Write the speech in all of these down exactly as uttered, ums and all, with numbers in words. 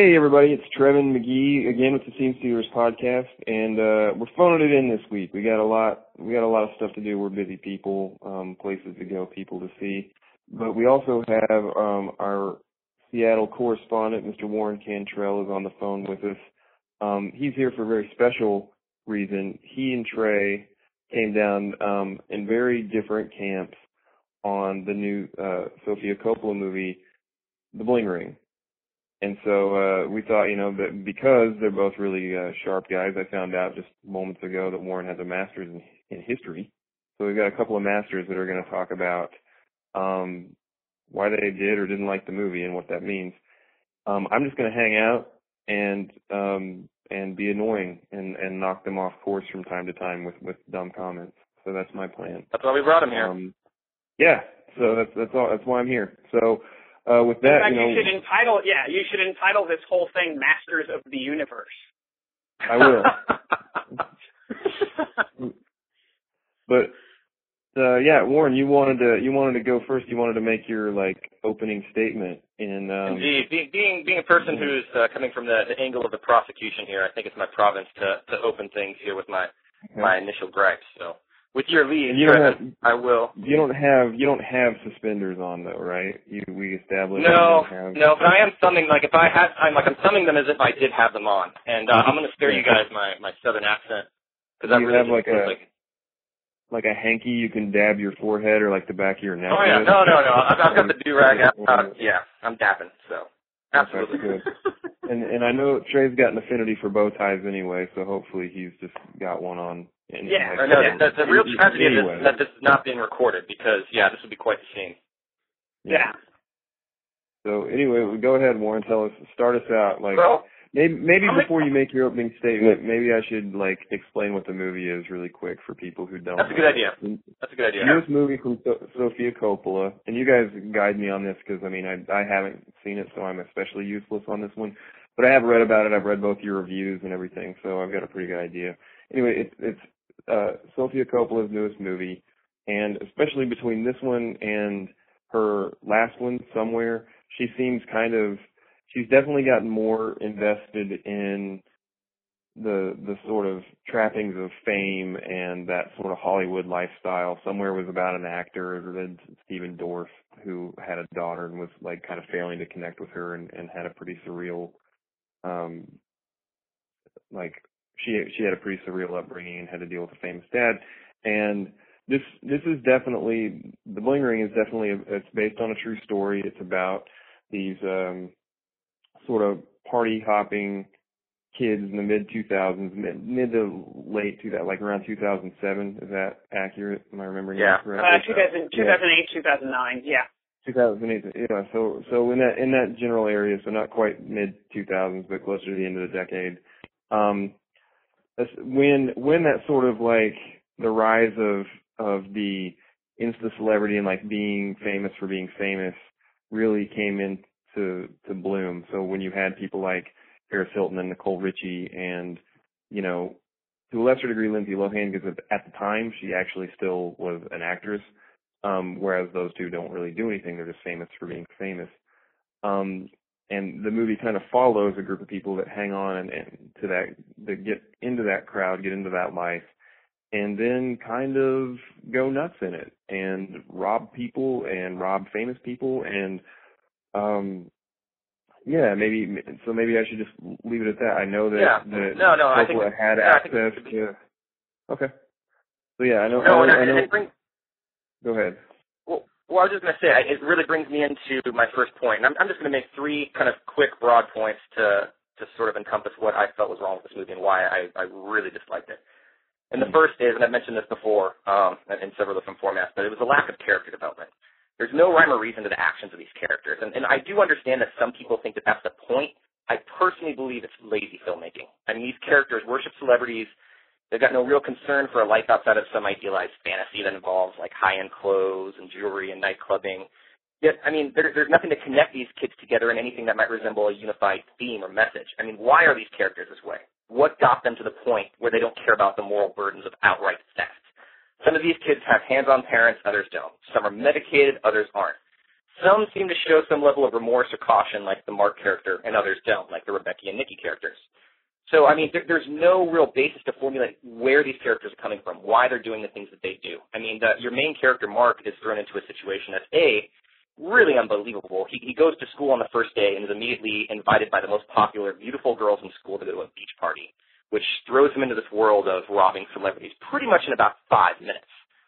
Hey everybody, it's Trevin McGee again with the Scene Stealers podcast, and uh, we're phoning it in this week. We got a lot, we got a lot of stuff to do. We're busy people, um, places to go, people to see, but we also have um, our Seattle correspondent, Mister Warren Cantrell, is on the phone with us. Um, he's here for a very special reason. He and Trey came down um, in very different camps on the new uh, Sofia Coppola movie, The Bling Ring. And so uh, we thought, you know, that because they're both really uh, sharp guys, I found out just moments ago that Warren has a master's in, in history. So we've got a couple of masters that are going to talk about um, why they did or didn't like the movie and what that means. Um, I'm just going to hang out and um, and be annoying and, and knock them off course from time to time with, with dumb comments. So that's my plan. That's why we brought him here. Um, yeah. So that's that's all. That's why I'm here. So. Uh, with that, fact, you know, you should entitle, yeah, you should entitle this whole thing "Masters of the Universe." I will. But uh, yeah, Warren, you wanted to you wanted to go first. You wanted to make your like opening statement. In um, Indeed, being being being a person who's uh, coming from the, the angle of the prosecution here, I think it's my province to to open things here with my okay. my initial gripes. So. With your lead, you don't have, I will. You don't have you don't have suspenders on though, right? You we established. No, you have... no, but I am summing like if I had, I'm like I'm summing them as if I did have them on, and uh, I'm going to spare you guys my, my southern accent because I you really have like a like like a hanky you can dab your forehead or like the back of your neck. Oh yeah, no, no, no. I've, I've got the do rag out. Uh, yeah, I'm dapping, so absolutely good. and and I know Trey's got an affinity for bow ties anyway, so hopefully he's just got one on. And, yeah, like, no, the, the, the real tragedy anyway. Is that this is not being recorded because, yeah, this would be quite the scene. Yeah. So anyway, go ahead, Warren. Tell us, start us out. Like well, maybe maybe I'm before you make your opening statement, maybe I should like explain what the movie is really quick for people who don't. That's a good idea. That's a good idea. Newest movie from so- Sofia Coppola, and you guys guide me on this because I mean I I haven't seen it, so I'm especially useless on this one. But I have read about it. I've read both your reviews and everything, so I've got a pretty good idea. Anyway, it's it's. Uh, Sofia Coppola's newest movie, and especially between this one and her last one, Somewhere, she seems kind of, she's definitely gotten more invested in the the sort of trappings of fame and that sort of Hollywood lifestyle. Somewhere was about an actor, Stephen Dorff, who had a daughter and was like kind of failing to connect with her and, and had a pretty surreal, um, like, She she had a pretty surreal upbringing and had to deal with a famous dad, and this this is definitely The Bling Ring is definitely a, it's based on a true story. It's about these um, sort of party hopping kids in the mid two thousands, mid, mid to late two thousand, like around two thousand seven. Is that accurate? Am I remembering yeah. that correctly? Uh, two thousand, two thousand eight, two thousand nine. Yeah. two thousand eight. Yeah. So so in that in that general area, so not quite mid two thousands, but closer to the end of the decade. Um, When when that sort of like the rise of of the insta celebrity and like being famous for being famous really came into to bloom. So when you had people like Paris Hilton and Nicole Richie and, you know, to a lesser degree Lindsay Lohan, because at the time she actually still was an actress, um, whereas those two don't really do anything. They're just famous for being famous. Um, And the movie kind of follows a group of people that hang on and, and to that, that get into that crowd, get into that life, and then kind of go nuts in it and rob people and rob famous people. And, um, yeah, maybe, so maybe I should just leave it at that. I know that, yeah. that no, no, I think, had yeah, access I think to, okay. So yeah, I know, no, I know, no, I know it brings, go ahead. Well, well, I was just going to say, it really brings me into my first point. And I'm, I'm just going to make three kind of quick, broad points to, to sort of encompass what I felt was wrong with this movie and why I, I really disliked it. And the first is, and I've mentioned this before um, in several different formats, but it was a lack of character development. There's no rhyme or reason to the actions of these characters. And, and I do understand that some people think that that's the point. I personally believe it's lazy filmmaking. I mean, these characters worship celebrities. They've got no real concern for a life outside of some idealized fantasy that involves, like, high-end clothes and jewelry and nightclubbing. Yet, I mean, there, there's nothing to connect these kids together in anything that might resemble a unified theme or message. I mean, why are these characters this way? What got them to the point where they don't care about the moral burdens of outright theft? Some of these kids have hands-on parents, others don't. Some are medicated, others aren't. some seem to show some level of remorse or caution, like the Mark character, and others don't, like the Rebecca and Nikki characters. So, I mean, there, there's no real basis to formulate where these characters are coming from, why they're doing the things that they do. I mean, the, your main character, Mark, is thrown into a situation that's, A, really unbelievable. He, he goes to school on the first day and is immediately invited by the most popular, beautiful girls in school to go to a beach party, which throws him into this world of robbing celebrities pretty much in about five minutes.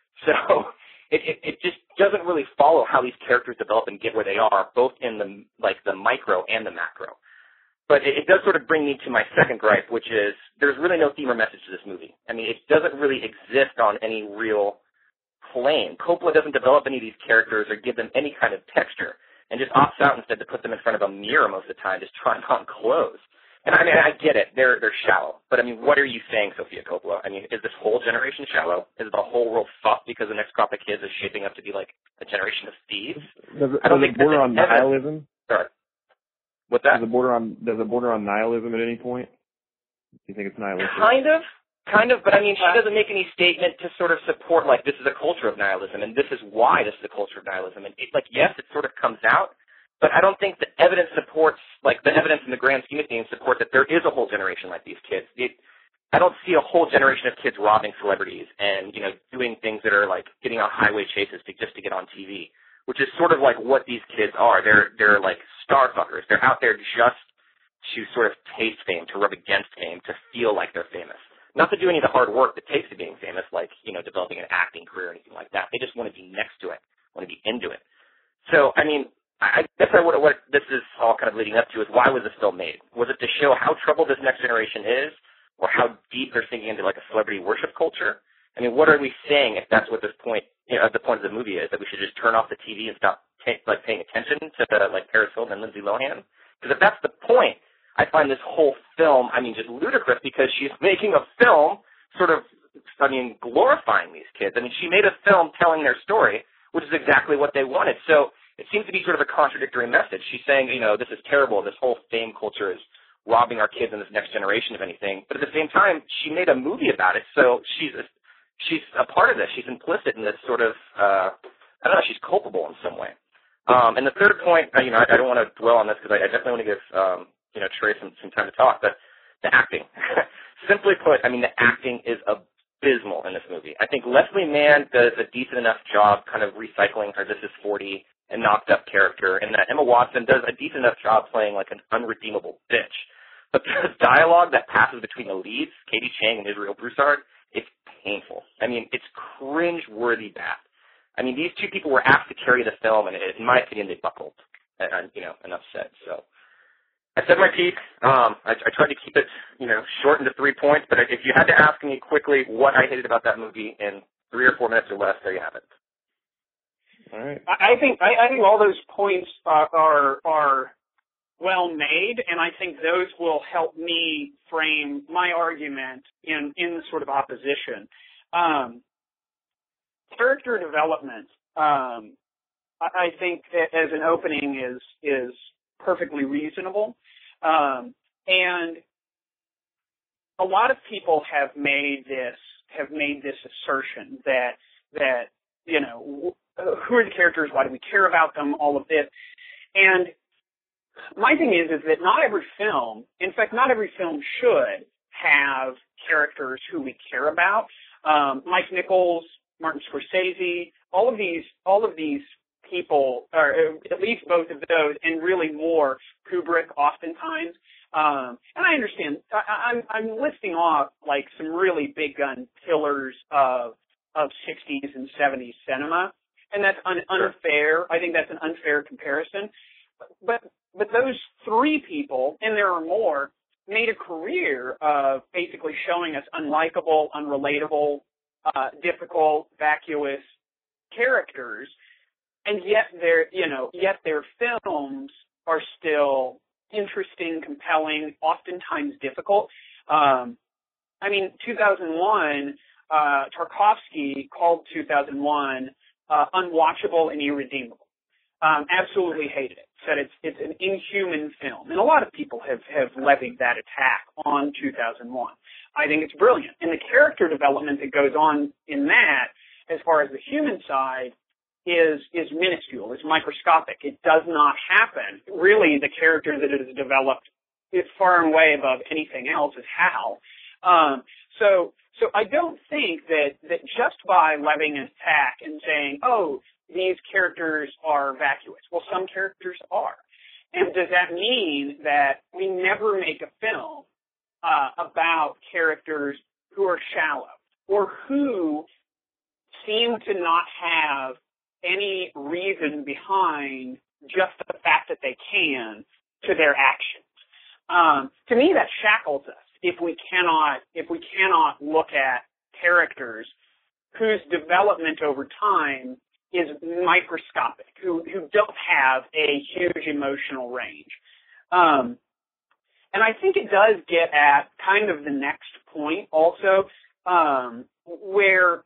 So it, it, it just doesn't really follow how these characters develop and get where they are, both in the like the micro and the macro. But it, it does sort of bring me to my second gripe, which is there's really no theme or message to this movie. I mean, it doesn't really exist on any real plane. Coppola doesn't develop any of these characters or give them any kind of texture and just opts out instead to put them in front of a mirror most of the time, just trying on clothes. And I mean, I get it. They're they're shallow. But I mean, what are you saying, Sofia Coppola? I mean, is this whole generation shallow? Is the whole world fucked because the next crop of kids is shaping up to be like a generation of thieves? Does it, I don't does think it border that on ever, nihilism? Sorry. What's that? Does it border on Does it border on nihilism at any point? Do you think it's nihilistic? Kind of. Kind of, but I mean, she doesn't make any statement to sort of support, like, this is a culture of nihilism, and this is why this is a culture of nihilism. And, it, like, yes, it sort of comes out, but I don't think the evidence supports, like, the evidence in the grand scheme of things supports that there is a whole generation like these kids. It, I don't see a whole generation of kids robbing celebrities and, you know, doing things that are, like, getting on highway chases to, just to get on T V, which is sort of like what these kids are. They're, they're like, star fuckers. They're out there just to sort of taste fame, to rub against fame, to feel like they're famous. Not to do any of the hard work that takes to being famous, like, you know, developing an acting career or anything like that. They just want to be next to it, want to be into it. So, I mean, I guess I, what, what this is all kind of leading up to is why was this film made? Was it to show how troubled this next generation is, or how deep they're sinking into, like, a celebrity worship culture? I mean, what are we saying if that's what this point, you know, the point of the movie is, that we should just turn off the T V and stop, t- like, paying attention to, the, like, Paris Hilton and Lindsay Lohan? Because if that's the point, I find this whole film, I mean, just ludicrous, because she's making a film sort of, I mean, glorifying these kids. I mean, she made a film telling their story, which is exactly what they wanted. So it seems to be sort of a contradictory message. She's saying, you know, this is terrible. This whole fame culture is robbing our kids and this next generation of anything. But at the same time, she made a movie about it. So she's a, she's a part of this. She's implicit in this sort of, uh, I don't know, she's culpable in some way. Um, and the third point, you know, I, I don't want to dwell on this because I, I definitely want to give, um, you know, Trey some, some time to talk, but the acting. Simply put, I mean, the acting is abysmal in this movie. I think Leslie Mann does a decent enough job kind of recycling her This Is forty and knocked up character, and that Emma Watson does a decent enough job playing like an unredeemable bitch. But the dialogue that passes between the leads, Katie Chang and Israel Broussard, it's painful. I mean, it's cringe-worthy bad. I mean, these two people were asked to carry the film, and in my opinion, they buckled. And, you know, enough said, so. I said my piece. Um, I, I tried to keep it, you know, short into three points. But if you had to ask me quickly what I hated about that movie in three or four minutes or less, there you have it. All right. I, I think I, I think all those points are, are are well made, and I think those will help me frame my argument in in sort of opposition. Um, character development, um, I, I think as an opening is is perfectly reasonable. Um, and a lot of people have made this, have made this assertion that, that, you know, who are the characters? Why do we care about them? All of this. And my thing is, is that not every film, in fact, not every film should have characters who we care about. Um, Mike Nichols, Martin Scorsese, all of these, all of these people, or at least both of those, and really more, Kubrick oftentimes. Um, and I understand, I, I'm, I'm listing off like some really big gun pillars of of sixties and seventies cinema, and that's un, unfair. I think that's an unfair comparison. But but those three people, and there are more, made a career of basically showing us unlikable, unrelatable, uh, difficult, vacuous characters. And yet their, you know, yet their films are still interesting, compelling, oftentimes difficult. Um, I mean, two thousand one, uh, Tarkovsky called two thousand one uh, unwatchable and irredeemable. Um, absolutely hated it. Said it's it's an inhuman film, and a lot of people have have levied that attack on two thousand one. I think it's brilliant, and the character development that goes on in that, as far as the human side, is is minuscule, is microscopic. It does not happen. Really, the character that is developed is far and away above anything else is Hal. Um, so so I don't think that, that just by levying an attack and saying, oh, these characters are vacuous. Well, some characters are. And does that mean that we never make a film uh, about characters who are shallow or who seem to not have any reason behind just the fact that they can to their actions? Um, to me, that shackles us if we cannot if we cannot look at characters whose development over time is microscopic, who who don't have a huge emotional range. Um, and I think it does get at kind of the next point also, um, where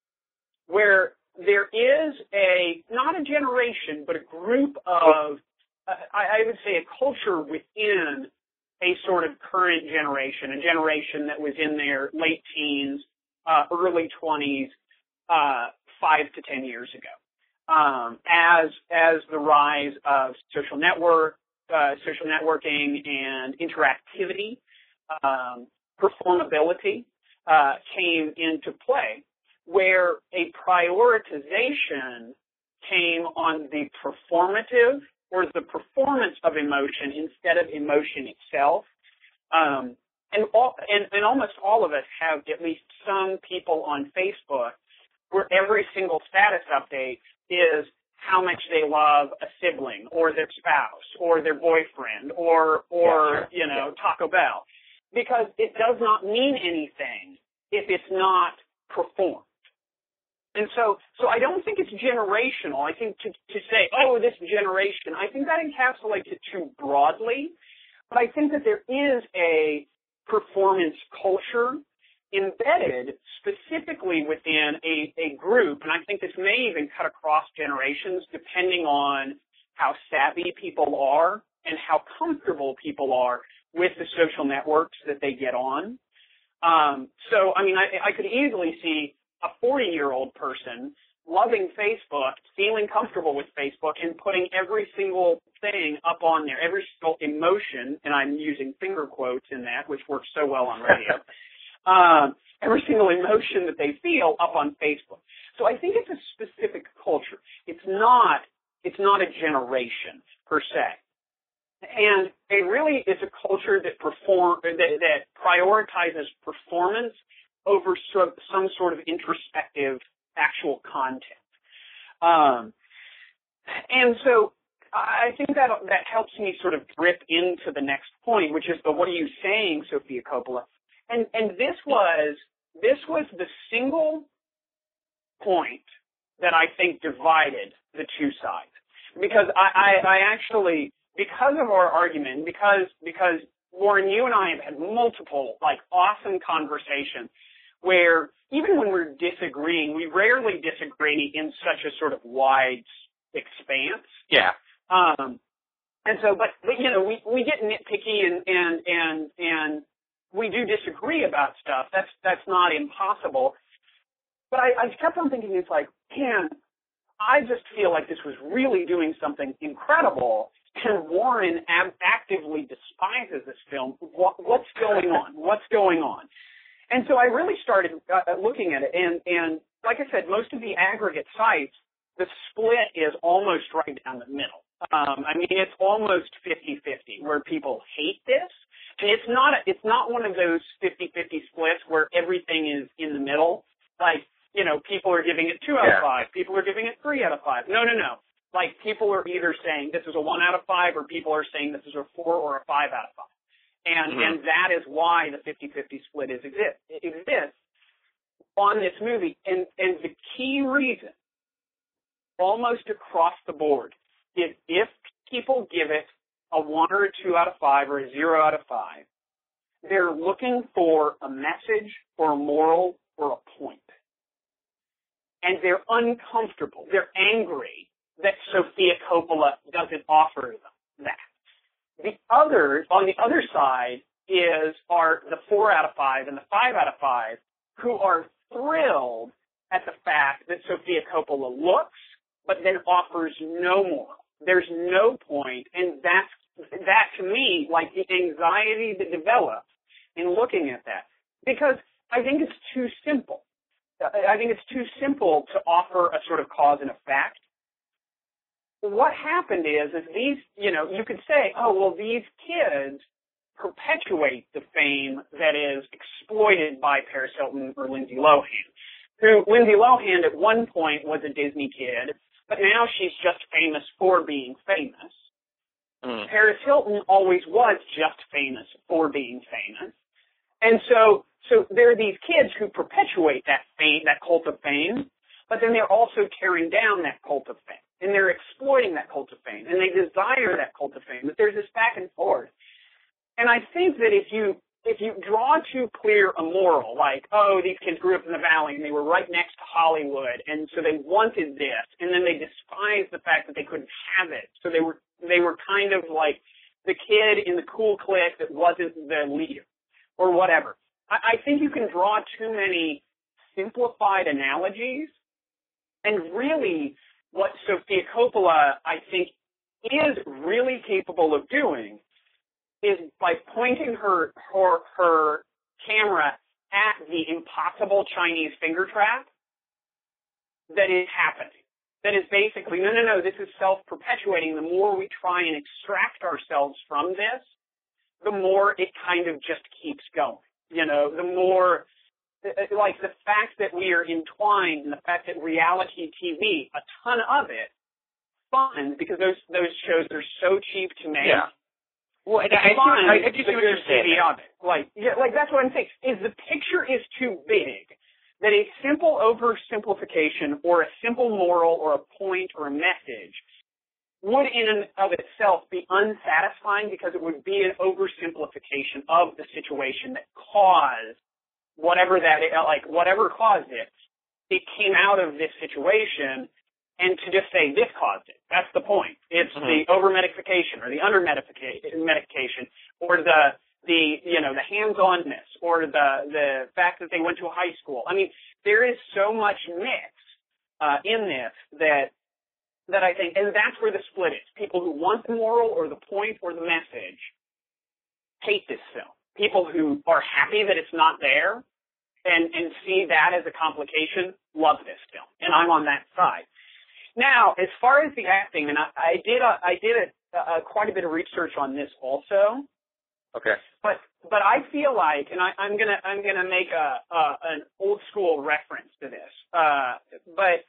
where there is a, not a generation, but a group of, uh, I, I would say a culture within a sort of current generation, a generation that was in their late teens, uh, early twenties, uh, five to ten years ago. Um, as, as the rise of social network, uh, social networking and interactivity, um, performability, uh, came into play, where a prioritization came on the performative or the performance of emotion instead of emotion itself. Um, and, all, and, and almost all of us have at least some people on Facebook where every single status update is how much they love a sibling or their spouse or their boyfriend or, or yeah, sure. you know, yeah. Taco Bell. Because it does not mean anything if it's not performed. And so, so I don't think it's generational. I think to, to say, oh, this generation, I think that encapsulates it too broadly. But I think that there is a performance culture embedded specifically within a, a group, and I think this may even cut across generations depending on how savvy people are and how comfortable people are with the social networks that they get on. Um, so, I mean, I, I could easily see a forty-year-old person loving Facebook, feeling comfortable with Facebook, and putting every single thing up on there, every single emotion, and I'm using finger quotes in that, which works so well on radio, um, every single emotion that they feel up on Facebook. So I think it's a specific culture. It's not, it's not a generation per se. And it really is a culture that perform that, that prioritizes performance over some, some sort of introspective actual content. Um, and so I think that that helps me sort of drip into the next point, which is the what are you saying, Sofia Coppola? And and this was this was the single point that I think divided the two sides. Because I, I, I actually because of our argument, because because Warren, you and I have had multiple like awesome conversations where even when we're disagreeing, we rarely disagree in such a sort of wide expanse. Yeah. Um, and so, but, but you know, we, we get nitpicky and, and, and, and we do disagree about stuff. That's, that's not impossible. But I, I kept on thinking, it's like, man, I just feel like this was really doing something incredible. And Warren ab- actively despises this film. What, what's going on? What's going on? And so I really started uh, looking at it, and, and like I said, most of the aggregate sites, the split is almost right down the middle. Um, I mean, it's almost fifty-fifty, where people hate this, and it's not a, it's not one of those fifty-fifty splits where everything is in the middle. Like, you know, people are giving it two out yeah. of five, people are giving it three out of five. No, no, no. Like, people are either saying this is a one out of five, or people are saying this is a four or a five out of five. And, mm-hmm. and that is why the fifty-fifty split is exist, exists on this movie. And, and the key reason, almost across the board, is if people give it a one or a two out of five or a zero out of five, they're looking for a message or a moral or a point. And they're uncomfortable. They're angry that Sofia Coppola doesn't offer them that. The other, on the other side, is are the four out of five and the five out of five who are thrilled at the fact that Sofia Coppola looks, but then offers no moral. There's no point, and that's, that to me, like the anxiety that develops in looking at that. Because I think it's too simple. I think it's too simple to offer a sort of cause and effect. What happened is, is these, you know, you could say, oh, well, these kids perpetuate the fame that is exploited by Paris Hilton or Lindsay Lohan. Who, Lindsay Lohan at one point was a Disney kid, but now she's just famous for being famous. Mm. Paris Hilton always was just famous for being famous. And so, so there are these kids who perpetuate that fame, that cult of fame, but then they're also tearing down that cult of fame. And they're exploiting that cult of fame. And they desire that cult of fame. But there's this back and forth. And I think that if you if you draw too clear a moral, like, oh, these kids grew up in the Valley and they were right next to Hollywood, and so they wanted this, and then they despised the fact that they couldn't have it. So they were they were kind of like the kid in the cool clique that wasn't the leader, or whatever. I, I think you can draw too many simplified analogies, and really what Sofia Coppola, I think, is really capable of doing is by pointing her, her her camera at the impossible Chinese finger trap that is happening. That is basically, no, no, no, this is self-perpetuating. The more we try and extract ourselves from this, the more it kind of just keeps going. You know, the more, like the fact that we are entwined and the fact that reality T V, a ton of it, fun, because those those shows are so cheap to make. Yeah. Well, it's I, fun, I, I just see what you're saying. Of it. Like, yeah, like that's what I'm saying. Is the picture is too big that a simple oversimplification or a simple moral or a point or a message would in and of itself be unsatisfying because it would be an oversimplification of the situation that caused whatever that, like whatever caused it. It came out of this situation. And to just say this caused it, that's the point. It's mm-hmm. the over-medication or the under-medication or the, the you know, the hands-onness or the, the fact that they went to a high school. I mean, there is so much mix uh, in this that that I think, and that's where the split is. People who want the moral or the point or the message hate this film. People who are happy that it's not there and, and see that as a complication love this film. And I'm on that side. Now, as far as the acting, and I, I did, a, I did a, a, quite a bit of research on this also. Okay. But but I feel like, and I, I'm gonna I'm gonna make a, a an old school reference to this. Uh, but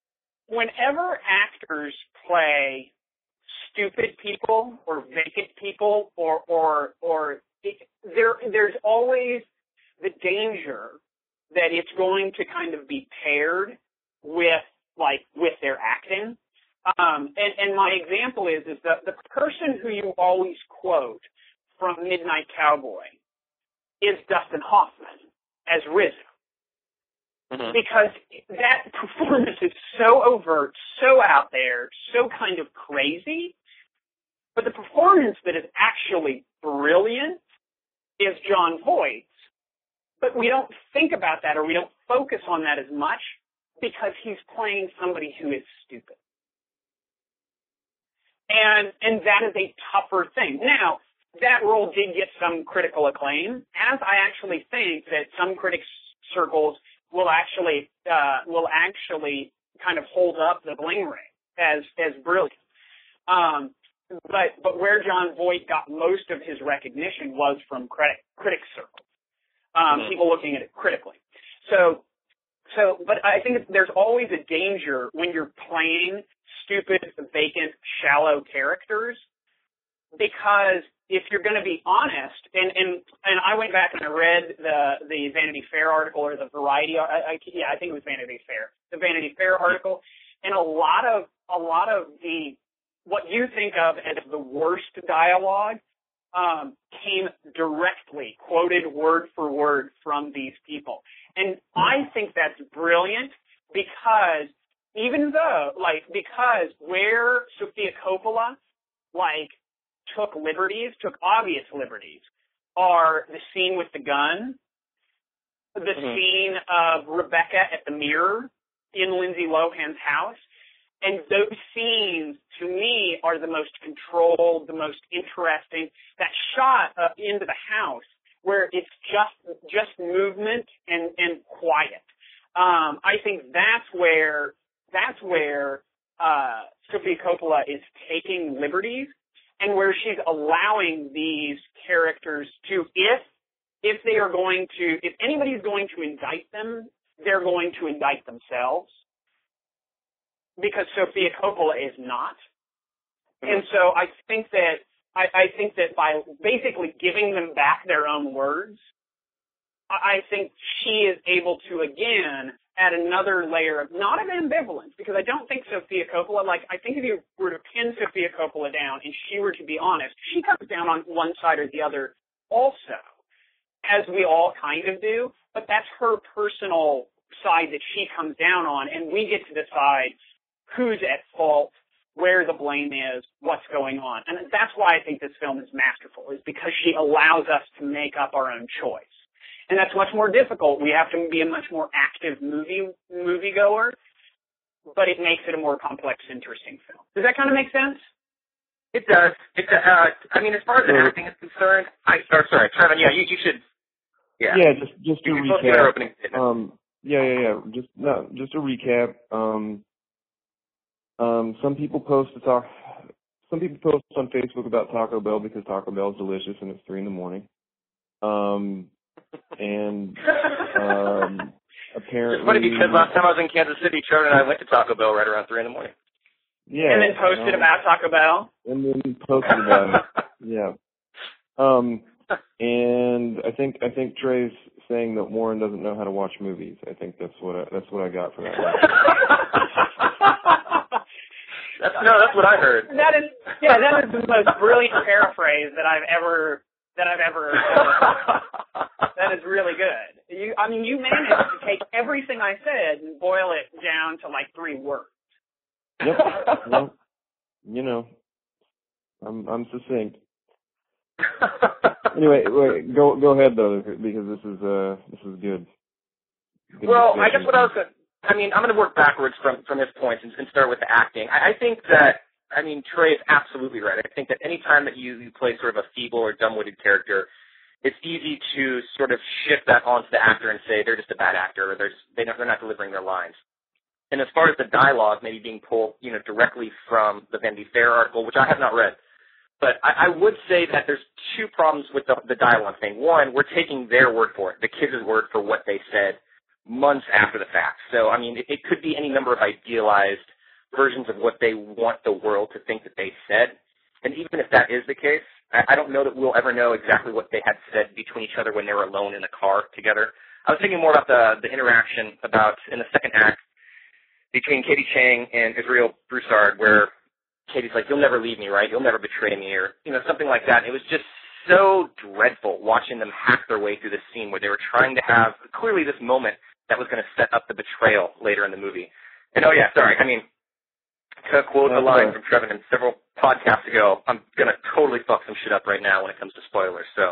whenever actors play stupid people or vacant people, or or or it, there there's always the danger that it's going to kind of be paired with. like with their acting. Um, and, and my example is, is that the person who you always quote from Midnight Cowboy is Dustin Hoffman as Rizzo. Mm-hmm. Because that performance is so overt, so out there, so kind of crazy. But the performance that is actually brilliant is Jon Voight's. But we don't think about that, or we don't focus on that as much, because he's playing somebody who is stupid. And and that is a tougher thing. Now, that role did get some critical acclaim, as I actually think that some critics circles will actually uh, will actually kind of hold up the Bling Ring as as brilliant. Um, but but where Jon Voight got most of his recognition was from critic critic circles, um, mm-hmm. people looking at it critically. So. So, but I think there's always a danger when you're playing stupid, vacant, shallow characters, because if you're going to be honest, and, and, and I went back and I read the, the Vanity Fair article or the Variety, I, I, yeah, I think it was Vanity Fair, the Vanity Fair article, and a lot of, a lot of the, what you think of as the worst dialogue, um, came directly, quoted word for word from these people. And I think that's brilliant because even though, like, because where Sofia Coppola, like, took liberties, took obvious liberties, are the scene with the gun, the mm-hmm. scene of Rebecca at the mirror in Lindsay Lohan's house, And those scenes, to me, are the most controlled, the most interesting. That shot uh, into the house where it's just just movement and, and quiet. Um, I think that's where that's where uh, Sofia Coppola is taking liberties, and where she's allowing these characters to, if if they are going to, if anybody's going to indict them, they're going to indict themselves, because Sofia Coppola is not. And so I think that I, I think that by basically giving them back their own words, I think she is able to, again, add another layer of, not of ambivalence, because I don't think Sofia Coppola, like, I think if you were to pin Sofia Coppola down and she were to be honest, she comes down on one side or the other also, as we all kind of do, but that's her personal side that she comes down on, and we get to decide who's at fault, where the blame is, what's going on. And that's why I think this film is masterful, is because she allows us to make up our own choice. And that's much more difficult. We have to be a much more active movie moviegoer, but it makes it a more complex, interesting film. Does that kind of make sense? It does. It, uh, I mean, as far as the acting is concerned, I, or sorry, Trevin, yeah, you, you should, yeah. Yeah, just, just to you recap. Opening um, yeah, yeah, yeah. Just, no, just to recap, um, um, some people post to talk, some people post on Facebook about Taco Bell because Taco Bell is delicious and it's three in the morning. Um, and, um, apparently. It's funny because last time I was in Kansas City, Trevor and I went to Taco Bell right around three in the morning. Yeah. And then posted um, about Taco Bell. And then posted about it. Yeah. Um, and I think I think Trey's saying that Warren doesn't know how to watch movies. I think that's what I, that's what I got from that. that's, no, that's what I heard. That is, yeah, that is the most brilliant paraphrase that I've ever that I've ever. ever that is really good. You, I mean, you managed to take everything I said and boil it down to like three words. Yep. Well, you know, I'm I'm succinct. Anyway, wait, go go ahead though, because this is uh this is good. good well, discussion. I guess what I was going I mean, I'm going to work backwards from from this point and, and start with the acting. I, I think that I mean Trey is absolutely right. I think that any time that you, you play sort of a feeble or dumb-witted character, it's easy to sort of shift that onto the actor and say they're just a bad actor, or there's they don't, they're not delivering their lines. And as far as the dialogue maybe being pulled, you know, directly from the Vanity Fair article, which I have not read, but I, I would say that there's two problems with the, the dialogue thing. One, we're taking their word for it, the kids' word for what they said months after the fact. So, I mean, it, it could be any number of idealized versions of what they want the world to think that they said. And even if that is the case, I, I don't know that we'll ever know exactly what they had said between each other when they were alone in the car together. I was thinking more about the, the interaction about in the second act between Katie Chang and Israel Broussard, where Katie's like, you'll never leave me, right? You'll never betray me, or, you know, something like that. It was just so dreadful watching them hack their way through this scene where they were trying to have clearly this moment that was going to set up the betrayal later in the movie. And, oh, yeah, sorry, I mean, to quote a line from Trevin in several podcasts ago, I'm going to totally fuck some shit up right now when it comes to spoilers, so.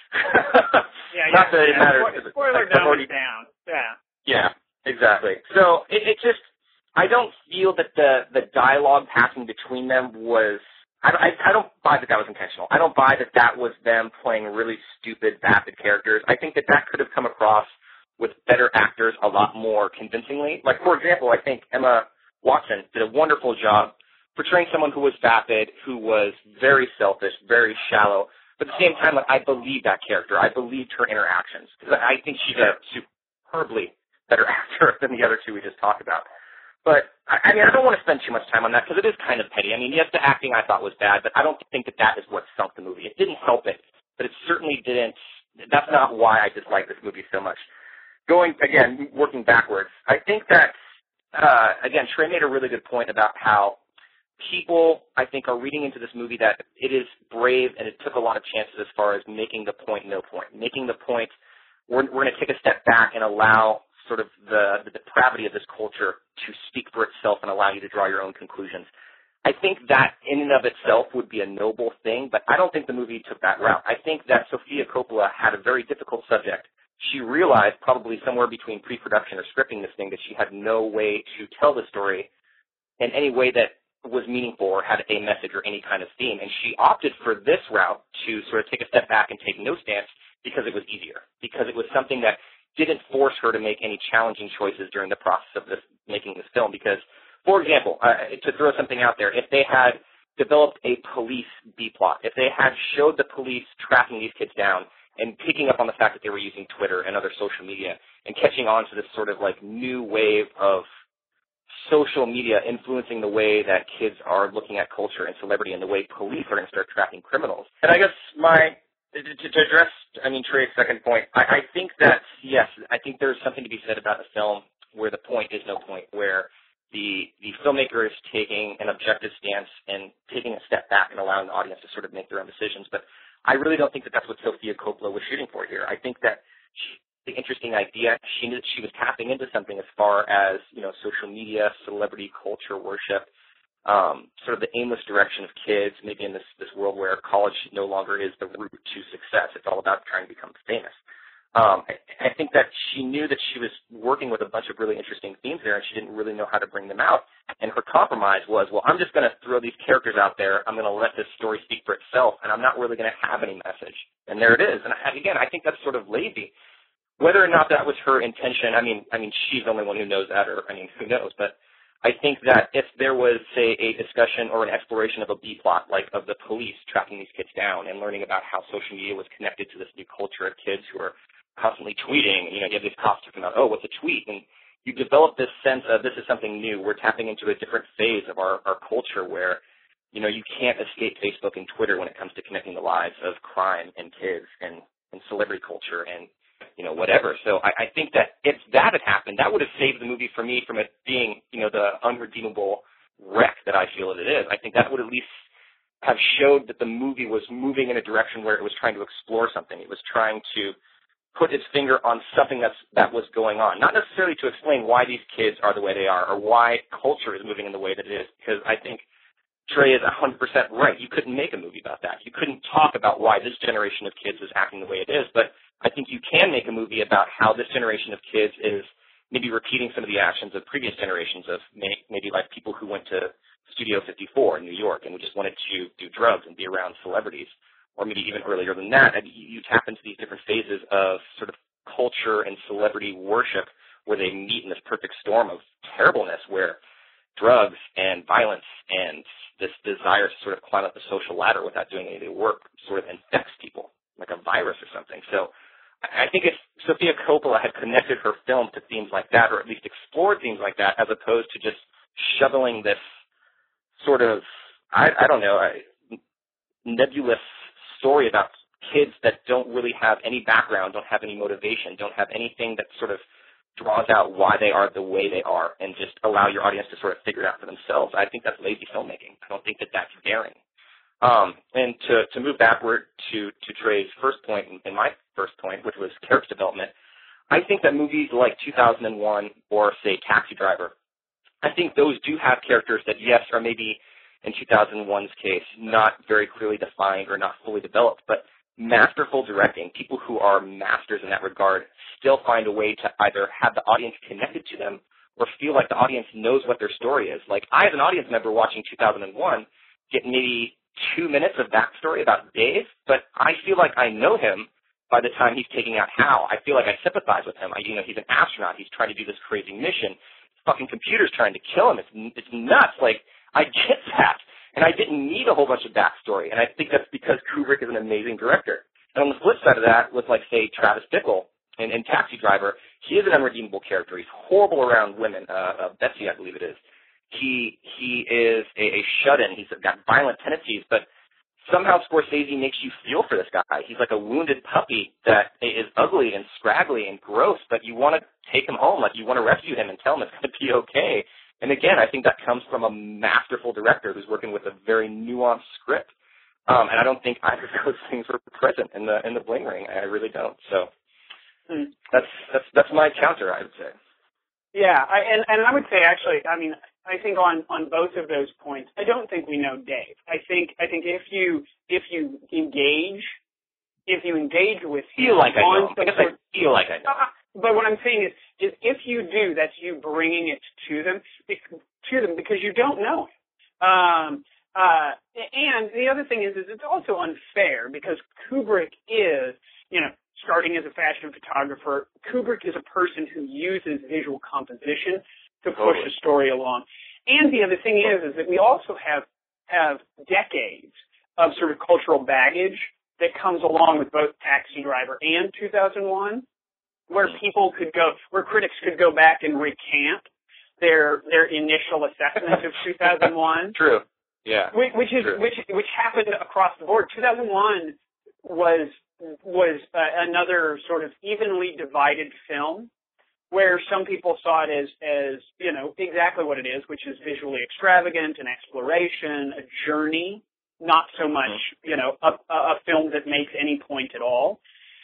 yeah, yeah. Not that it yeah. matters. Spo- spoiler like, down already, is down. Yeah. Yeah, exactly. So it, it just, I don't feel that the, the dialogue passing between them was, I don't, I, I don't buy that that was intentional. I don't buy that that was them playing really stupid, vapid characters. I think that that could have come across with better actors a lot more convincingly. Like, for example, I think Emma Watson did a wonderful job portraying someone who was vapid, who was very selfish, very shallow. But at the same time, like, I believed that character. I believed her interactions. Because I think she's a superbly better actor than the other two we just talked about. But, I mean, I don't want to spend too much time on that because it is kind of petty. I mean, yes, the acting I thought was bad, but I don't think that that is what sunk the movie. It didn't help it, but it certainly didn't. That's not why I dislike this movie so much. Going, again, working backwards, I think that, uh, again, Trey made a really good point about how people, I think, are reading into this movie that it is brave and it took a lot of chances as far as making the point no point. Making the point, we're, we're going to take a step back and allow sort of the, the depravity of this culture to speak for itself and allow you to draw your own conclusions. I think that in and of itself would be a noble thing, but I don't think the movie took that route. I think that Sofia Coppola had a very difficult subject. She realized probably somewhere between pre-production or scripting this thing that she had no way to tell the story in any way that was meaningful or had a message or any kind of theme. And she opted for this route to sort of take a step back and take no stance because it was easier, because it was something that didn't force her to make any challenging choices during the process of this, making this film. Because, for example, uh, to throw something out there, if they had developed a police B-plot, if they had showed the police tracking these kids down and picking up on the fact that they were using Twitter and other social media and catching on to this sort of like new wave of social media influencing the way that kids are looking at culture and celebrity and the way police are going to start tracking criminals. And I guess my, to, to address, I mean, Trey's second point, I, I think that, yes, I think there's something to be said about the film where the point is no point, where the the filmmaker is taking an objective stance and taking a step back and allowing the audience to sort of make their own decisions. But I really don't think that that's what Sofia Coppola was shooting for here. I think that she, the interesting idea, she knew that she was tapping into something as far as, you know, social media, celebrity culture, worship, um, sort of the aimless direction of kids, maybe in this, this world where college no longer is the route to success. It's all about trying to become famous. Um, I, I think that she knew that she was working with a bunch of really interesting themes there, and she didn't really know how to bring them out. And her compromise was, well, I'm just going to throw these characters out there. I'm going to let this story speak for itself, and I'm not really going to have any message. And there it is. And I, again, I think that's sort of lazy. Whether or not that was her intention, I mean, I mean, she's the only one who knows that, or I mean, who knows? But I think that if there was, say, a discussion or an exploration of a B plot, like of the police tracking these kids down and learning about how social media was connected to this new culture of kids who are constantly tweeting, you know, you have these cops talking about, oh, what's a tweet? And you develop this sense of this is something new. We're tapping into a different phase of our, our culture where, you know, you can't escape Facebook and Twitter when it comes to connecting the lives of crime and kids and, and celebrity culture and, you know, whatever. So I, I think that if that had happened, that would have saved the movie for me from it being, you know, the unredeemable wreck that I feel that it is. I think that would at least have showed that the movie was moving in a direction where it was trying to explore something. It was trying to put its finger on something that's, that was going on, not necessarily to explain why these kids are the way they are or why culture is moving in the way that it is, because I think Trey is one hundred percent right. You couldn't make a movie about that. You couldn't talk about why this generation of kids is acting the way it is, but I think you can make a movie about how this generation of kids is maybe repeating some of the actions of previous generations of maybe like people who went to Studio fifty-four in New York and just wanted to do drugs and be around celebrities. Or maybe even earlier than that, and you tap into these different phases of sort of culture and celebrity worship where they meet in this perfect storm of terribleness where drugs and violence and this desire to sort of climb up the social ladder without doing any of the work sort of infects people like a virus or something. So I think if Sofia Coppola had connected her film to themes like that, or at least explored themes like that, as opposed to just shoveling this sort of, I, I don't know, nebulous story about kids that don't really have any background, don't have any motivation, don't have anything that sort of draws out why they are the way they are and just allow your audience to sort of figure it out for themselves. I think that's lazy filmmaking. I don't think that that's daring. Um, and to, to move backward to, to Trey's first point and my first point, which was character development, I think that movies like two thousand one or, say, Taxi Driver, I think those do have characters that, yes, are maybe in two thousand one's case, not very clearly defined or not fully developed, but masterful directing, people who are masters in that regard, still find a way to either have the audience connected to them or feel like the audience knows what their story is. Like, I, as an audience member watching two thousand one, get maybe two minutes of backstory about Dave, but I feel like I know him by the time he's taking out Hal. I feel like I sympathize with him. I, you know, he's an astronaut. He's trying to do this crazy mission. Fucking computer's trying to kill him. It's, it's nuts. Like, I get that, and I didn't need a whole bunch of backstory, and I think that's because Kubrick is an amazing director. And on the flip side of that, with, like, say, Travis Bickle in, in Taxi Driver, he is an unredeemable character. He's horrible around women. Uh, uh, Betsy, I believe it is. He he is a, a shut-in. He's got violent tendencies, but somehow Scorsese makes you feel for this guy. He's like a wounded puppy that is ugly and scraggly and gross, but you want to take him home, like you want to rescue him and tell him it's going to be okay. And again, I think that comes from a masterful director who's working with a very nuanced script. Um, and I don't think either of those things were present in the in the Bling Ring. I really don't. So hmm. that's that's that's my counter, I would say. Yeah, I, and and I would say actually, I mean, I think on, on both of those points, I don't think we know Dave. I think I think if you if you engage if you engage with him, feel like I know. I guess I feel like I know. Uh, but what I'm saying is, is if you do, that's you bringing it to them. to them because you don't know it. Um, uh, and the other thing is, is it's also unfair because Kubrick is, you know, starting as a fashion photographer, Kubrick is a person who uses visual composition to push a story along. And the other thing is, is that we also have, have decades of sort of cultural baggage that comes along with both Taxi Driver and two thousand one, where people could go, where critics could go back and recant their their initial assessment of two thousand one. True. Yeah. Which, which is True. which which happened across the board. two thousand one was was uh, another sort of evenly divided film, where some people saw it as as you know exactly what it is, which is visually extravagant, an exploration, a journey, not so much mm-hmm. you know a, a film that makes any point at all,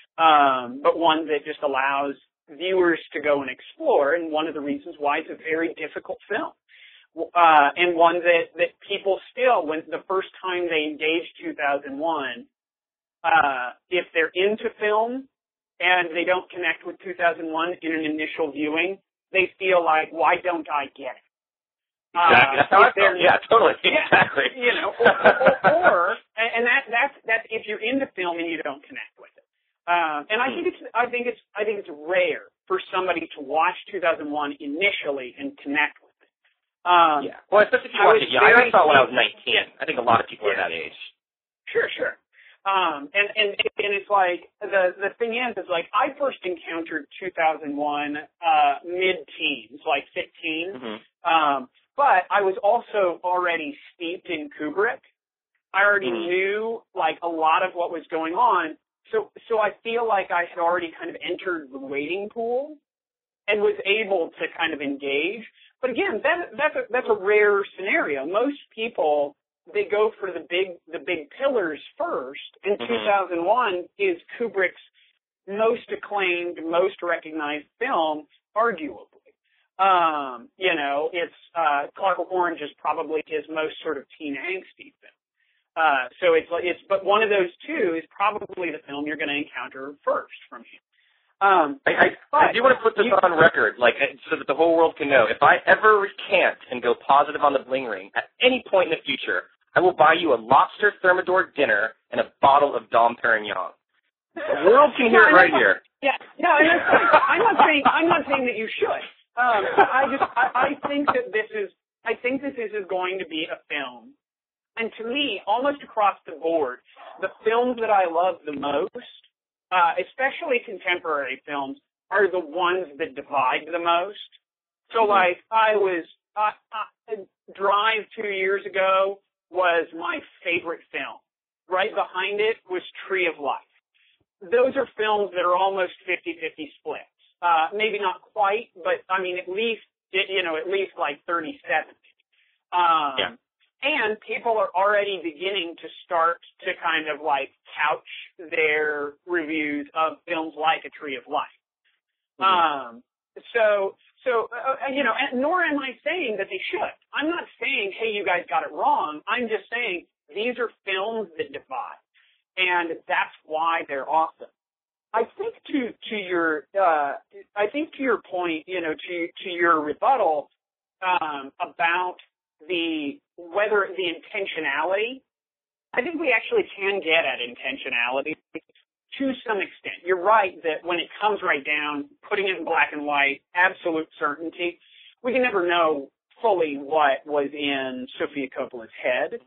um, but one that just allows viewers to go and explore. And one of the reasons why it's a very difficult film. Uh, and one that, that people still, when the first time they engaged two thousand one, uh, if they're into film and they don't connect with two thousand one in an initial viewing, they feel like, why don't I get it? Exactly. Uh, that's how I felt. Yeah, totally. Yeah, exactly. You know, or, or, or and that that's that's if you're into film and you don't connect with it. Uh, and I think it's I think it's I think it's rare for somebody to watch two thousand one initially and connect with it. Um, yeah. Well, especially if you watch it young. I saw it when I was nineteen. Yeah. I think a lot of people yeah. are that age. Sure, sure. Um, and, and, and it's like, the, the thing is, is like, I first encountered two thousand one, uh, mid-teens, like fifteen. Mm-hmm. Um, but I was also already steeped in Kubrick. I already mm-hmm. knew, like, a lot of what was going on. So, so I feel like I had already kind of entered the waiting pool and was able to kind of engage. But again, that, that's a, that's a rare scenario. Most people, they go for the big, the big pillars first, and mm-hmm. two thousand one is Kubrick's most acclaimed, most recognized film, arguably. Um, you know, it's, uh, Clockwork Orange is probably his most sort of teen angsty film. Uh, so it's, it's, but one of those two is probably the film you're going to encounter first from him. Um, I, I, I do want to put this you, on record, like, so that the whole world can know. If I ever recant and go positive on the Bling Ring at any point in the future, I will buy you a lobster thermidor dinner and a bottle of Dom Perignon. The world can hear no, it right not, here. Yeah, no, I'm not saying I'm not saying that you should. Um, I just I, I think that this is I think that this is going to be a film, and to me, almost across the board, the films that I love the most. Uh, especially contemporary films, are the ones that divide the most. So, mm-hmm. like, I was, uh, uh, Drive two years ago was my favorite film. Right behind it was Tree of Life. Those are films that are almost fifty-fifty splits. Uh, maybe not quite, but, I mean, at least, you know, at least like thirty seventy. Um, yeah. And people are already beginning to start to kind of like couch their reviews of films like A Tree of Life. Mm-hmm. Um, so, so uh, you know, and nor am I saying that they should. I'm not saying, hey, you guys got it wrong. I'm just saying these are films that divide, and that's why they're awesome. I think to to your uh, I think to your point, you know, to to your rebuttal um, about the whether the intentionality, I think we actually can get at intentionality to some extent. You're right that when it comes right down, putting it in black and white, absolute certainty, we can never know fully what was in Sofia Coppola's head.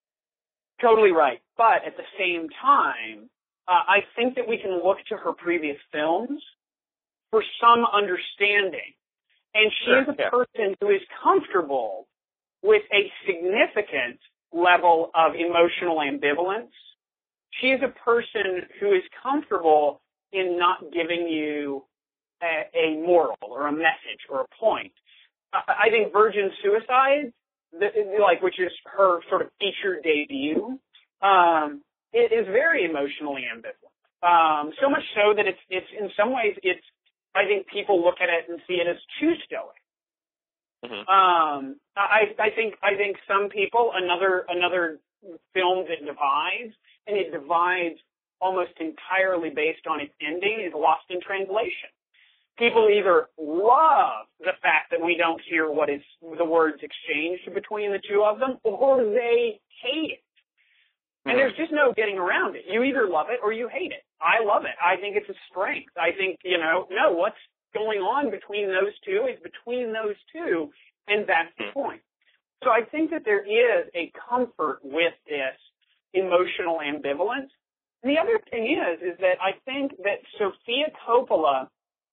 Totally right. But at the same time, uh, I think that we can look to her previous films for some understanding. And she sure, is a yeah. person who is comfortable with a significant level of emotional ambivalence. She is a person who is comfortable in not giving you a, a moral or a message or a point. I, I think Virgin Suicide, the, like which is her sort of feature debut, um, it is very emotionally ambivalent. Um, so much so that it's it's in some ways it's I think people look at it and see it as too stoic. Mm-hmm. Um, I, I think I think some people another another film that divides, and it divides almost entirely based on its ending, is Lost in Translation. People either love the fact that we don't hear what is the words exchanged between the two of them, or they hate it. And there's just no getting around it. You either love it or you hate it. I love it. I think it's a strength. I think, you know, no, what's going on between those two is between those two, and that's the point. So I think that there is a comfort with this emotional ambivalence. And the other thing is, is that I think that Sofia Coppola,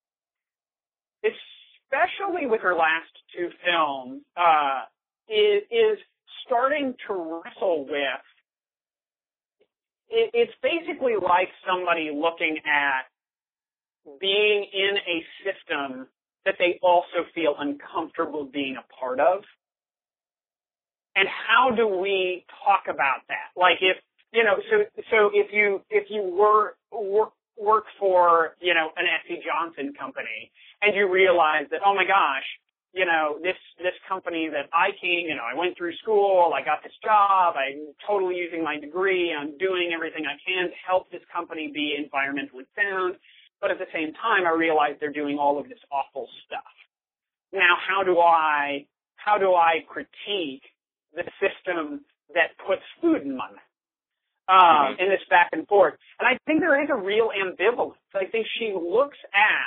especially with her last two films, uh, is, is starting to wrestle with, it, it's basically like somebody looking at being in a system that they also feel uncomfortable being a part of. And how do we talk about that? Like if, you know, so, so if you, if you were, work, work for, you know, an S C Johnson company and you realize that, oh my gosh, you know, this, this company that I came, you know, I went through school, I got this job, I'm totally using my degree, I'm doing everything I can to help this company be environmentally sound, but at the same time, I realize they're doing all of this awful stuff. Now, how do I, how do I critique the system that puts food in my mouth? Um, mm-hmm. In this back and forth. And I think there is a real ambivalence. I think she looks at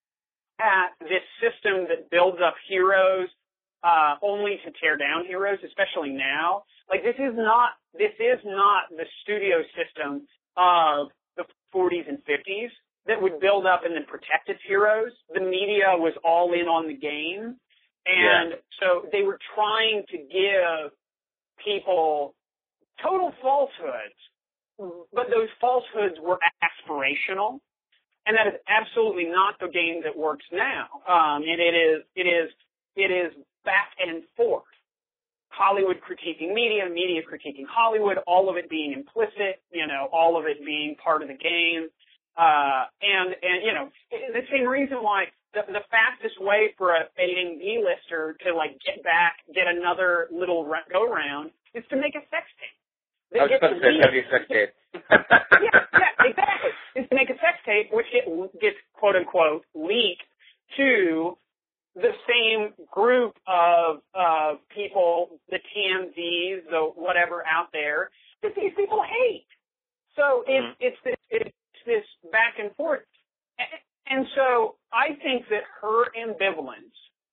at this system that builds up heroes uh, only to tear down heroes, especially now. Like this is not this is not the studio system of the forties and fifties that would build up and then protect its heroes. The media was all in on the game, and yeah. so they were trying to give people total falsehoods, but those falsehoods were aspirational. And that is absolutely not the game that works now. Um, and it is, it is, it is back and forth. Hollywood critiquing media, media critiquing Hollywood, all of it being implicit, you know, all of it being part of the game. Uh, and, and, you know, the same reason why the, the fastest way for a fading D-lister to, like, get back, get another little go-round is to make a sex tape. I was supposed to say heavy sex tape. yeah, yeah, exactly. Is to make a sex tape, which it gets quote unquote leaked to the same group of uh, people, the T M Zs, the whatever out there that these people hate. So it's mm-hmm. it's this it's this back and forth, and so I think that her ambivalence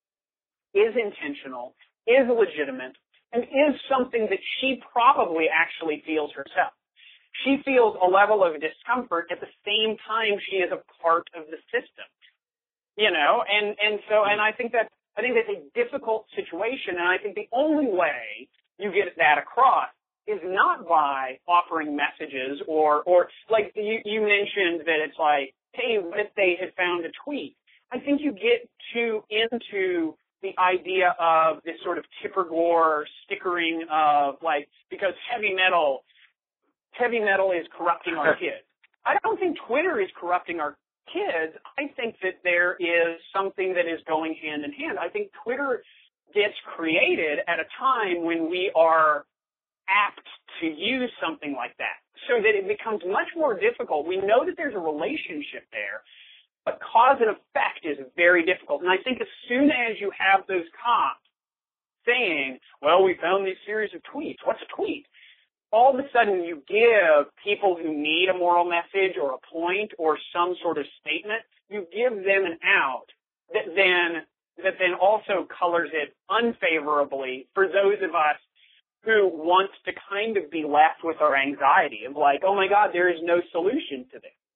is intentional, is legitimate, and is something that she probably actually feels herself. She feels a level of discomfort at the same time she is a part of the system, you know, and, and so, and I think that, I think that's a difficult situation, and I think the only way you get that across is not by offering messages or, or like you, you mentioned that it's like, hey, what if they had found a tweet? I think you get too into the idea of this sort of Tipper Gore stickering of like, because heavy metal, heavy metal is corrupting our kids. I don't think Twitter is corrupting our kids. I think that there is something that is going hand in hand. I think Twitter gets created at a time when we are apt to use something like that, so that it becomes much more difficult. We know that there's a relationship there, but cause and effect is very difficult. And I think as soon as you have those cops saying, well, we found these series of tweets, what's a tweet? All of a sudden you give people who need a moral message or a point or some sort of statement, you give them an out that then, that then also colors it unfavorably for those of us who want to kind of be left with our anxiety of like, oh my God, there is no solution to this.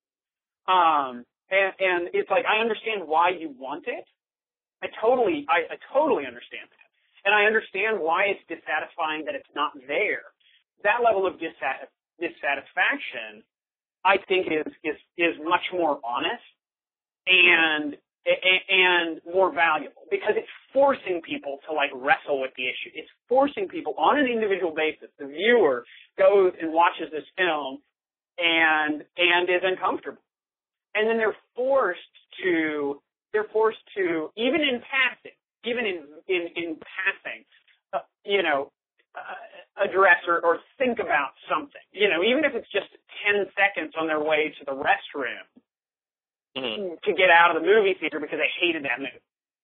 Um, And, and it's like, I understand why you want it. I totally, I, I totally understand that. And I understand why it's dissatisfying that it's not there. That level of dissat- dissatisfaction, I think is, is, is much more honest and, and more valuable because it's forcing people to like wrestle with the issue. It's forcing people on an individual basis. The viewer goes and watches this film and, and is uncomfortable. And then they're forced to, they're forced to, even in passing, even in, in, in passing, uh, you know, uh, address or, or think about something. You know, even if it's just ten seconds on their way to the restroom, mm-hmm. to get out of the movie theater because they hated that movie.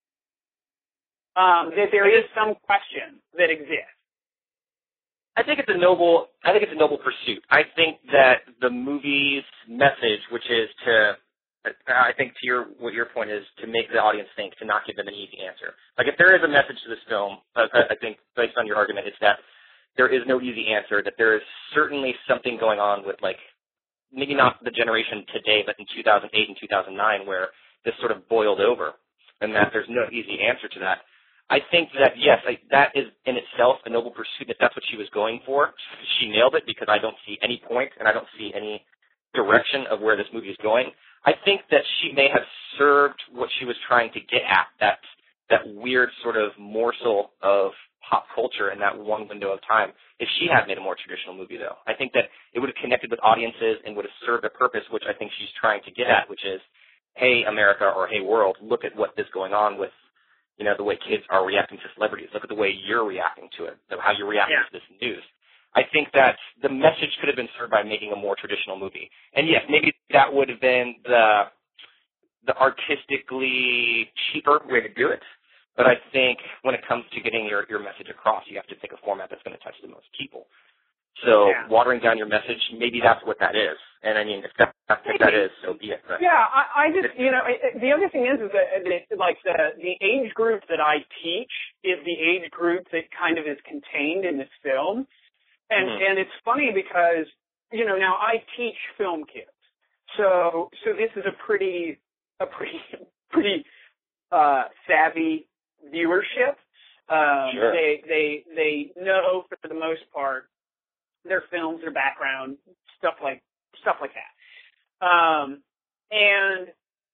Um, that there is some question that exists. I think it's a noble. I think it's a noble pursuit. I think that the movie's message, which is to, I think to your what your point is, to make the audience think, to not give them an easy answer. Like if there is a message to this film, uh, I think based on your argument, it's that there is no easy answer. That there is certainly something going on with like maybe not the generation today, but in two thousand eight and two thousand nine, where this sort of boiled over, and that there's no easy answer to that. I think that, yes, I, that is in itself a noble pursuit, if that's what she was going for. She nailed it because I don't see any point and I don't see any direction of where this movie is going. I think that she may have served what she was trying to get at, that that weird sort of morsel of pop culture in that one window of time, if she had made a more traditional movie, though. I think that it would have connected with audiences and would have served a purpose, which I think she's trying to get at, which is, hey, America, or hey, world, look at what is going on with, you know, the way kids are reacting to celebrities. Look at the way you're reacting to it, how you're reacting yeah. to this news. I think that the message could have been served by making a more traditional movie. And yes, maybe that would have been the the artistically cheaper way to do it. But I think when it comes to getting your, your message across, you have to pick a format that's going to touch the most people. So yeah. watering down your message, maybe that's what that is. And I mean, if, that, if that is, so be it. But yeah, I, I just, you know, it, the other thing is, is that, it, like, the, the age group that I teach is the age group that kind of is contained in this film. And, mm-hmm. and it's funny because, you know, now I teach film kids. So, so this is a pretty, a pretty, pretty, uh, savvy viewership. Um, sure. they, they, they know for the most part their films, their background, stuff like, stuff like that. Um, and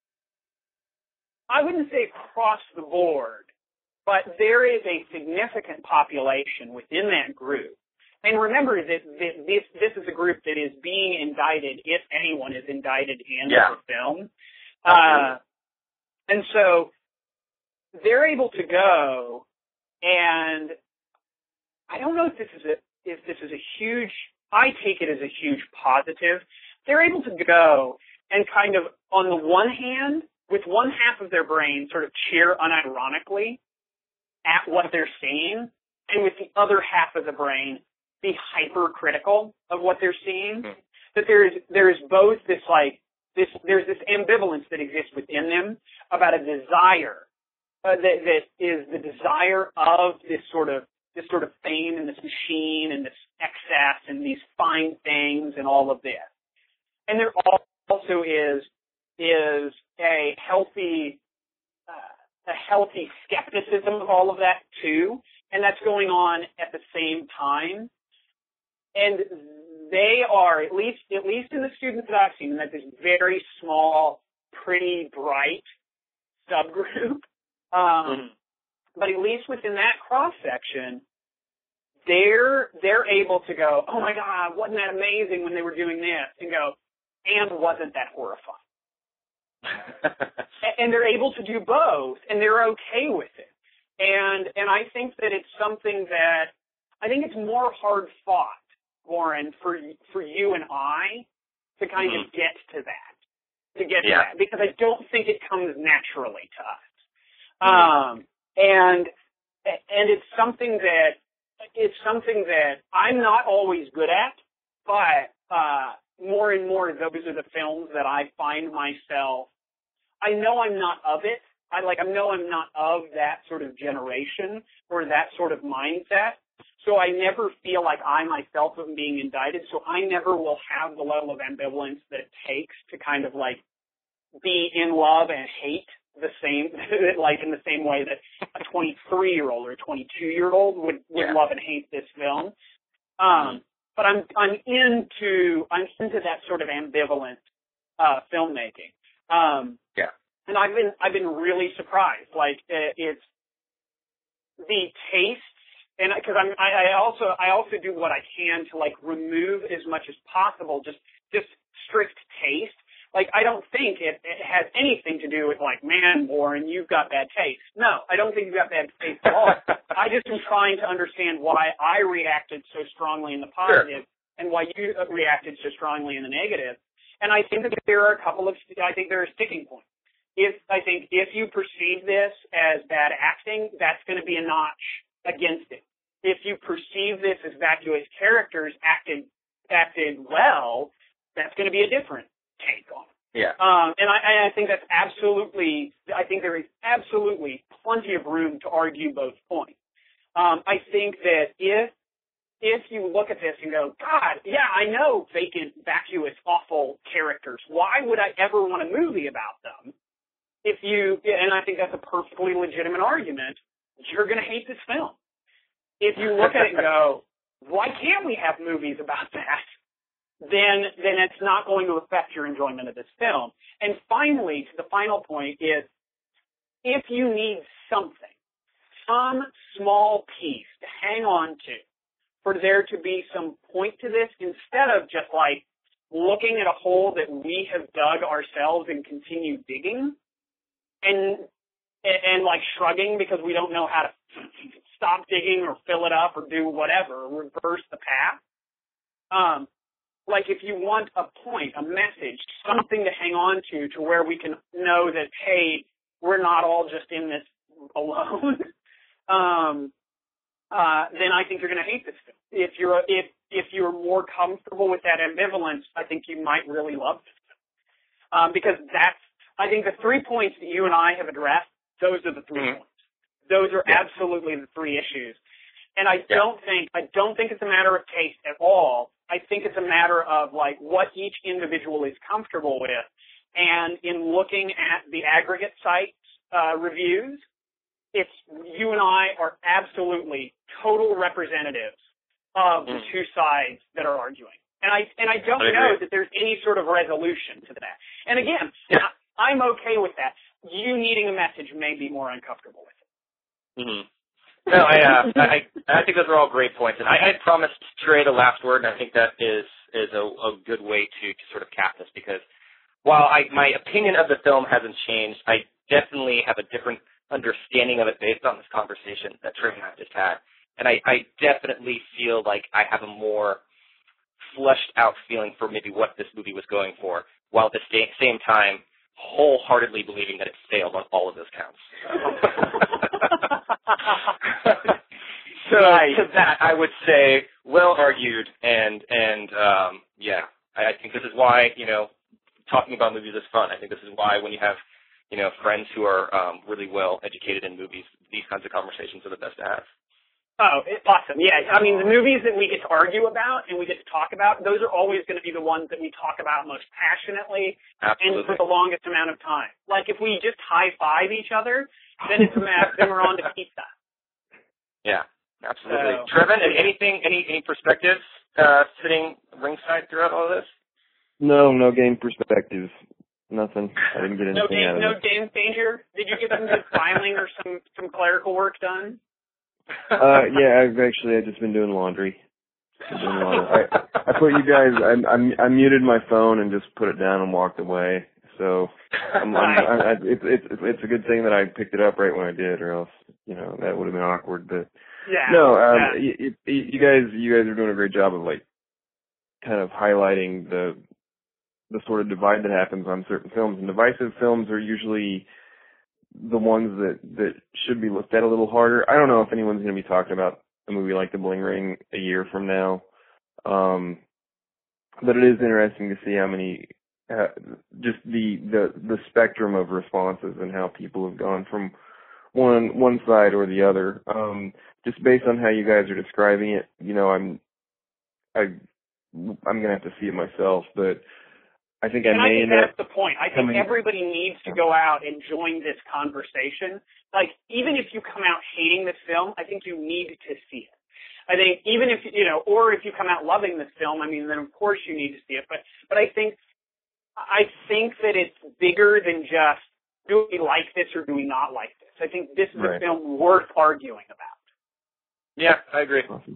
I wouldn't say across the board, but there is a significant population within that group. And remember that this, this is a group that is being indicted, if anyone is indicted in yeah. the film. Uh, and so they're able to go, and I don't know if this is a, if this is a huge, I take it as a huge positive. They're able to go and kind of, on the one hand, with one half of their brain, sort of cheer unironically at what they're seeing, and with the other half of the brain, be hypercritical of what they're seeing. Mm-hmm. That there's there's both this like this there's this ambivalence that exists within them about a desire uh, that that is the desire of this sort of this sort of fame and this machine and this excess and these fine things and all of this. And there also is is a healthy uh, a healthy skepticism of all of that too, and that's going on at the same time. And they are, at least at least in the students that I've seen, in that this very small, pretty bright subgroup. Um, mm-hmm. But at least within that cross section, they're they're able to go, oh my God, wasn't that amazing when they were doing this? And go, and wasn't that horrifying? And they're able to do both, and they're okay with it. And and I think that it's something that I think it's more hard fought, Warren, for for you and I to kind mm-hmm. of get to that, to get yeah. to that, because I don't think it comes naturally to us. Mm-hmm. Um, and and it's something that it's something that I'm not always good at, but uh, more and more those are the films that I find myself. I know I'm not of it. I like I know I'm not of that sort of generation or that sort of mindset. So I never feel like I myself am being indicted. So I never will have the level of ambivalence that it takes to kind of like be in love and hate the same, like in the same way that a twenty-three-year-old or a twenty-two-year-old would, would yeah. love and hate this film. Um, but I'm I'm into I'm into that sort of ambivalent uh, filmmaking. Um, yeah. And I've been I've been really surprised. Like uh, it's the tastes, and because I'm I, I also I also do what I can to like remove as much as possible just just strict taste. Like I don't think it, it has anything to do with like, man, Warren, you've got bad taste. No, I don't think you've got bad taste at all. I just am trying to understand why I reacted so strongly in the positive sure. and why you reacted so strongly in the negative. And I think that there are a couple of, I think there are sticking points. If, I think if you perceive this as bad acting, that's going to be a notch against it. If you perceive this as vacuous characters acted, acted well, that's going to be a different take on it. Yeah. Um, and I, I think that's absolutely, I think there is absolutely plenty of room to argue both points. Um, I think that if, if you look at this and go, God, yeah, I know vacant, vacuous, awful characters. Why would I ever want a movie about them? If you, and I think that's a perfectly legitimate argument, you're going to hate this film. If you look at it and go, why can't we have movies about that? Then, then it's not going to affect your enjoyment of this film. And finally, to the final point is, if you need something, some small piece to hang on to, for there to be some point to this, instead of just like looking at a hole that we have dug ourselves and continue digging, and and like shrugging because we don't know how to stop digging or fill it up or do whatever, reverse the path. Um, like if you want a point, a message, something to hang on to, to where we can know that, hey, we're not all just in this alone, um, uh, then I think you're going to hate this film. If you're if if you're more comfortable with that ambivalence, I think you might really love this film, um, because that's. I think the three points that you and I have addressed, those are the three mm-hmm. points. Those are yeah. absolutely the three issues. And I yeah. don't think I don't think it's a matter of taste at all. I think it's a matter of like what each individual is comfortable with. And in looking at the aggregate sites uh, reviews, it's you and I are absolutely total representatives of mm. the two sides that are arguing. And I and I don't I know that there's any sort of resolution to that. And again, yeah. I'm okay with that. You needing a message may be more uncomfortable with it. Mm-hmm. No, I, uh, I I think those are all great points, and I, I promised Trey the last word, and I think that is is a, a good way to, to sort of cap this, because while I my opinion of the film hasn't changed, I definitely have a different understanding of it based on this conversation that Trey and I just had, and I, I definitely feel like I have a more fleshed out feeling for maybe what this movie was going for, while at the sta- same time wholeheartedly believing that it failed on all of those counts. So right. to that, I would say, well argued, and and um, yeah, I, I think this is why, you know, talking about movies is fun. I think this is why when you have, you know, friends who are um, really well educated in movies, these kinds of conversations are the best to have. Oh, it's awesome. Yeah, I mean, the movies that we get to argue about and we get to talk about, those are always going to be the ones that we talk about most passionately Absolutely. and for the longest amount of time. Like, if we just high-five each other, then it's a matter, then we're on to pizza. Yeah, absolutely. So, Trevin, anything, any, any perspectives uh, sitting ringside throughout all of this? No, no game perspectives. Nothing. I didn't get anything no game, out of no it. No game changer? Did you get some good filing or some, some clerical work done? uh, yeah, I've actually I've just been doing laundry. Been doing laundry. I, I put you guys. I, I I muted my phone and just put it down and walked away. So I'm, I'm, I, I, it's it's it's a good thing that I picked it up right when I did, or else you know that would have been awkward. But yeah, no, um, yeah. you, you, you guys you guys are doing a great job of like kind of highlighting the the sort of divide that happens on certain films. And divisive films are usually the ones that, that should be looked at a little harder. I don't know if anyone's going to be talking about a movie like The Bling Ring a year from now. Um, but it is interesting to see how many, uh, just the, the, the spectrum of responses and how people have gone from one, one side or the other. Um, just based on how you guys are describing it, you know, I'm, I, I'm going to have to see it myself, but I think I and may I think end that's up the point. I think coming, everybody needs to go out and join this conversation. Like, even if you come out hating this film, I think you need to see it. I think even if, you know, or if you come out loving this film, I mean, then of course you need to see it. But, but I think, I think that it's bigger than just, do we like this or do we not like this? I think this is right. a film worth arguing about. Yeah, I agree. Awesome.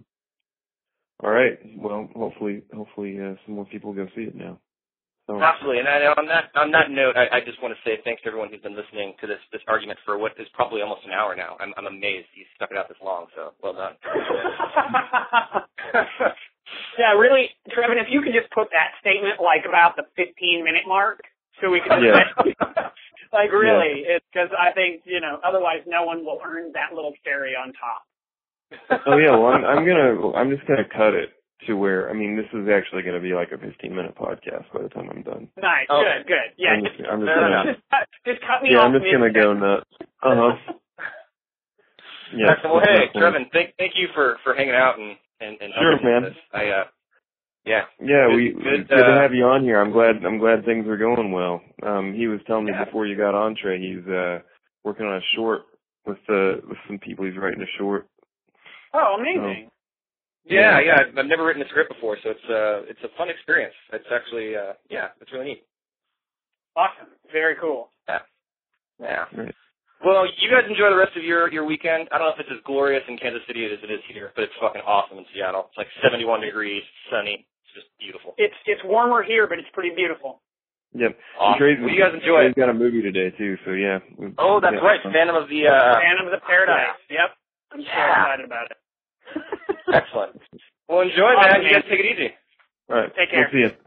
All right. Well, hopefully, hopefully uh, some more people go see it now. So. Absolutely, and I, on that on that note, I, I just want to say thanks to everyone who's been listening to this this argument for what is probably almost an hour now. I'm I'm amazed you stuck it out this long. So well done. Yeah, really, Trevin, if you could just put that statement like about the fifteen minute mark, so we can yeah. like really, yeah. It's because I think you know otherwise no one will earn that little cherry on top. Oh yeah, well I'm, I'm gonna I'm just gonna cut it to where I mean this is actually gonna be like a fifteen minute podcast by the time I'm done. Nice, oh. good, good. Yeah, I'm just, just, I'm just gonna just, cut, just cut me yeah off. I'm just gonna go nuts. Uh huh. Yeah. Well, hey, Trevin, thank thank you for, for hanging out and and, and sure, man. This. I uh, yeah. Yeah, good, we good, good uh, to have you on here. I'm glad I'm glad things are going well. Um, he was telling me yeah. before you got on, Trey, he's uh working on a short with uh with some people. He's writing a short. Oh, amazing. So, yeah, yeah. I've never written a script before, so it's uh it's a fun experience. It's actually uh yeah, it's really neat. Awesome. Very cool. Yeah. Yeah. Right. Well, you guys enjoy the rest of your, your weekend. I don't know if it's as glorious in Kansas City as it is here, but it's fucking awesome in Seattle. It's like seventy-one degrees, sunny. It's just beautiful. It's it's warmer here, but it's pretty beautiful. Yep. Awesome. Trey's, Well, you guys enjoy Trey's it. got a movie today too, so yeah. Oh, that's yeah. right. Phantom of the uh Phantom of the Paradise. Yeah. Yep. I'm so Yeah. excited about it. Excellent. Well, enjoy, Awesome, man. You man. guys take it easy. All right. Take care. We'll see you.